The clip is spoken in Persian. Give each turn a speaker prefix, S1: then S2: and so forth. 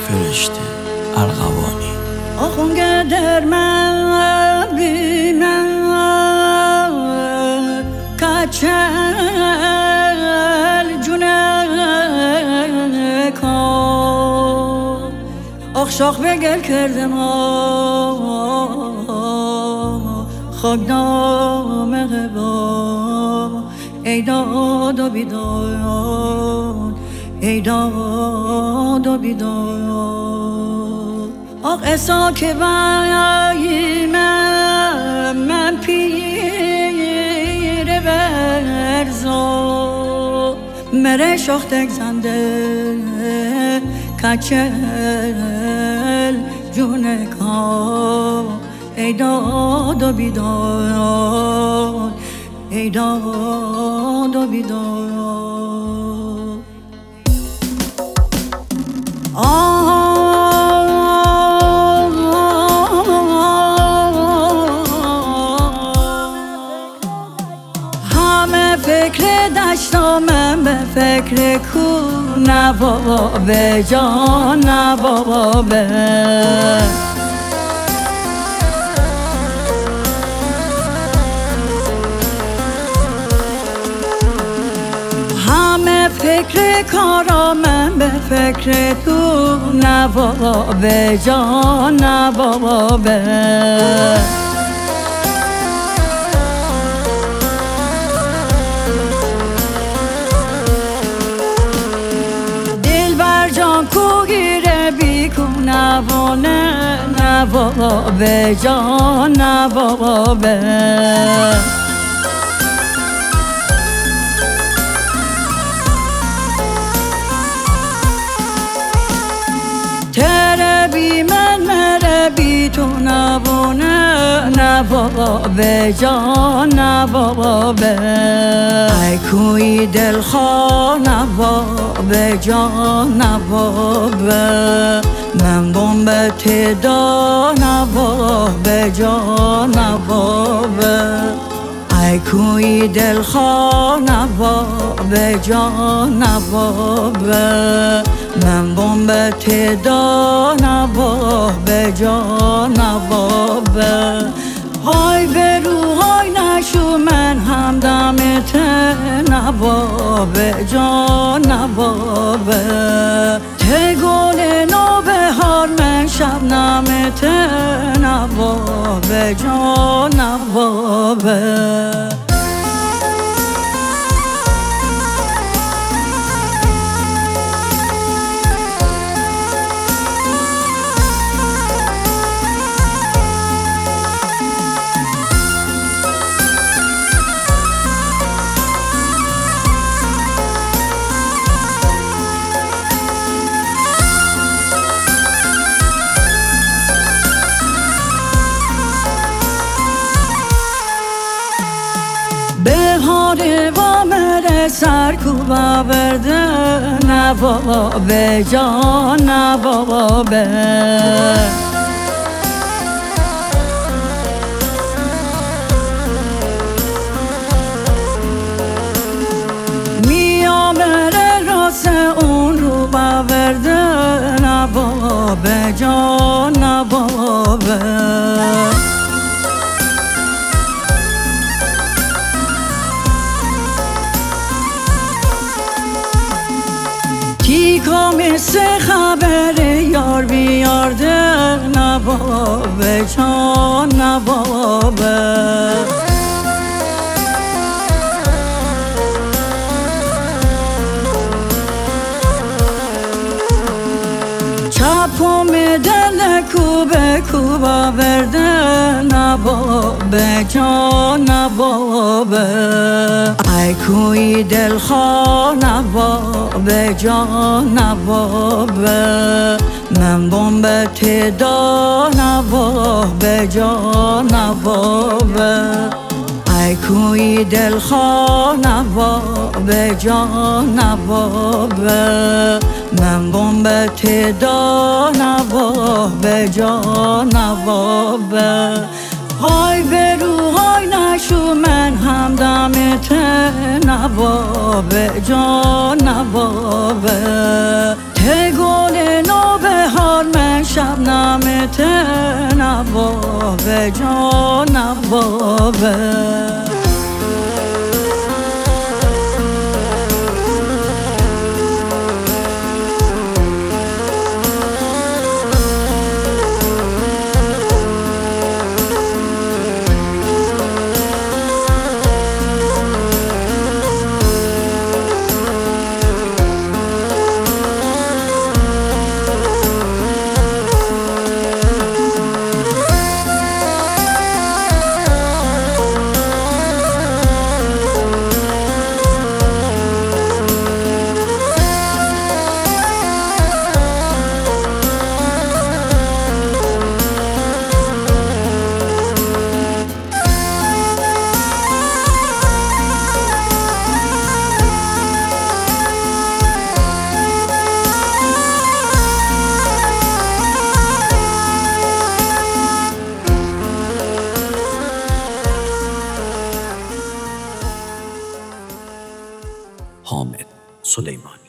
S1: فرشته ارغوانی
S2: آخونگه در من بینم کچل جونه کن آخشاخ به گل کردم خاک نام غبا ای داد و بیداد ای داد و بیداد آق اسا که بایی من پیر برزا مره شاختک زنده کچل جونکا ای داد و بیداد ای داد و بیداد همه فکر دشتم من به فکر کو نوابه جان نوابه همه فکر کارا من به فکر تو نوابه جان نوابه دل بر جان کو گیره بی کو نوانه نوابه جان نوابه تره بی من مره بی تو نبونه نوابه جان نوابه ای کوی دل خواه نوابه جان نوابه من بمب تدا نوابه جان نوابه ای کوی دل خواه نوابه جان نوابه من بمب تدا نوابه جان نوابه های به روهای نشو من همدمت نوابه جان نوابه ته گل نوبهار من شبنمت نوابه جان نوابه بهاره و مره سرکوب آورده نوابه جان نوابه میامره راست اون رو باورده نوابه جان نوابه تیکا مثل خبر یار بیارده نوابه جان نوابه چپم دل کوبه کوبا برده نوابه جان نوابه ای کوی دل خواه نوابه جان نوابه من بمب تدا نوابه جان نوابه ای کوی دل خواه نوابه جان نوابه من بمب تدا نوابه جان نوابه های به روهای نشو من همدمت نوابه جان نوابه ته گل نوبهار نوابه جان نوابه
S1: حامد سلیمانی.